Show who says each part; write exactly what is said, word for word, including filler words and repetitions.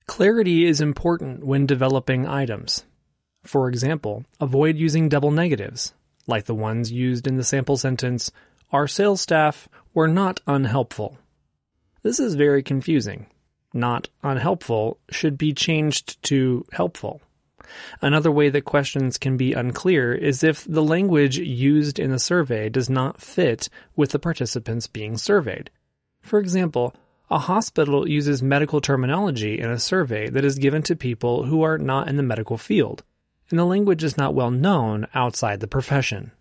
Speaker 1: Clarity is important when developing items. For example, avoid using double negatives, like the ones used in the sample sentence, "Our sales staff were not unhelpful." This is very confusing. Not unhelpful should be changed to helpful. Another way that questions can be unclear is if the language used in the survey does not fit with the participants being surveyed. For example, a hospital uses medical terminology in a survey that is given to people who are not in the medical field, and the language is not well known outside the profession.